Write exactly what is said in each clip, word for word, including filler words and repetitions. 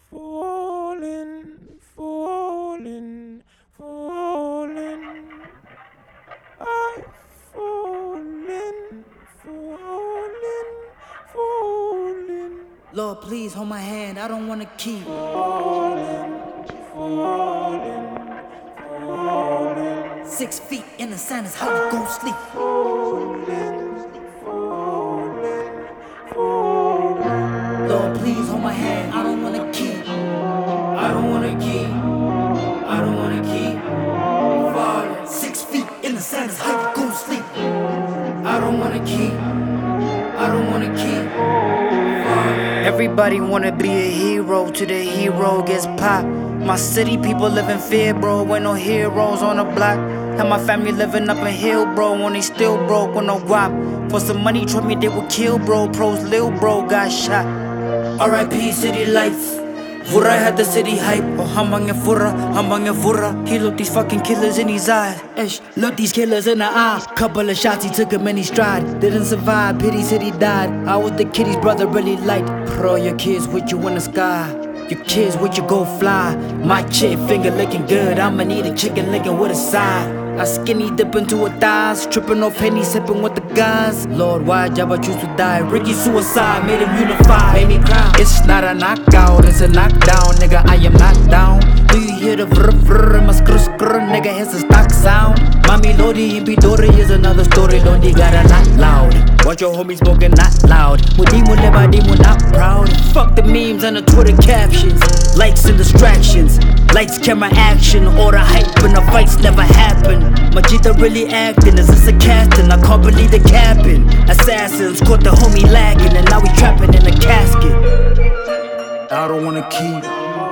falling, falling, falling. I'm falling, falling, falling. Lord, please hold my hand. I don't wanna keep Falling, falling, falling. Six feet in the sand is how you gon' sleep. Falling, falling, falling. Lord, please hold my hand. I don't wanna keep. I don't wanna keep. I don't wanna keep falling. Six feet in the sand is how you gon' sleep. I don't wanna keep. I don't wanna keep falling. Everybody wanna be a hero till the hero gets popped. My city people live in fear, bro. Ain't no heroes on the block. Had my family living up in hill, bro. When they still broke with no guap. For some money, trust me, they would kill, bro. Pros, lil bro, got shot. R I P city lights. Fura had the city hype. Oh, hambang and fura, hambang and fura. He looked these fucking killers in his eyes. Ish, look these killers in the eye. Couple of shots, he took him in his stride. Didn't survive, pity said he died. I was the kid his brother really liked. Pro your kids with you in the sky. Your kids with you go fly. My chick finger looking good. I'ma need a chicken licking with a side. I skinny dip into her thighs. Tripping off Henny, sipping with the guys. Lord, why Jabba choose to die? Ricky suicide, made him unify. Made me cry. It's not a knockout, it's a knockdown. Nigga, I am knocked down. Do you hear the vrr vrr? My skr skr, nigga, here's a stock sound. Mami Lodi in Pitori is another story. Lodi got a not loud. Watch your homies smoking not loud. Mudimu leba dimu not proud. Fuck the memes and the Twitter captions. Likes and distractions. Lights, camera, action. All the hype and the fights never happen. Majita really acting, is this a casting? I can't believe the capping. Assassins caught the homie lagging, and now we trapping in a casket. I don't wanna keep.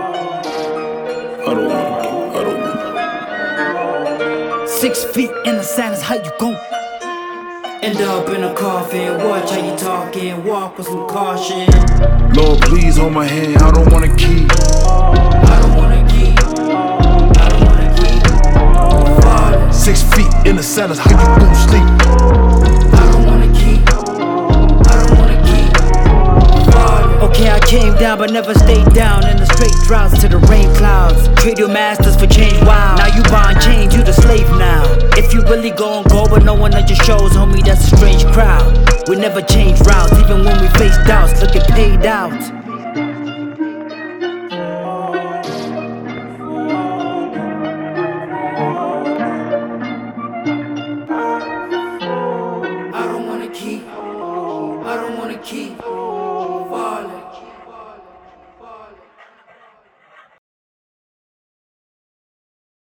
I don't wanna keep. I don't wanna. Six feet in the sand is how you gon' end up in a coffin. Watch how you talking, walk with some caution. Lord, please hold my hand. I don't wanna keep. I don't wanna keep. I don't wanna keep falling. Six feet in the sand is how you gon' sleep. I don't wanna keep. I don't wanna keep falling. Okay, I came down but never stayed down. In the straight droughts to the rain clouds. Trade your masters for change, wow. Now you buying change, you the slave now. If you really gon' go but no one at your shows, homie, that's a strange crowd. We never change routes, even when we face doubts, looking paid out.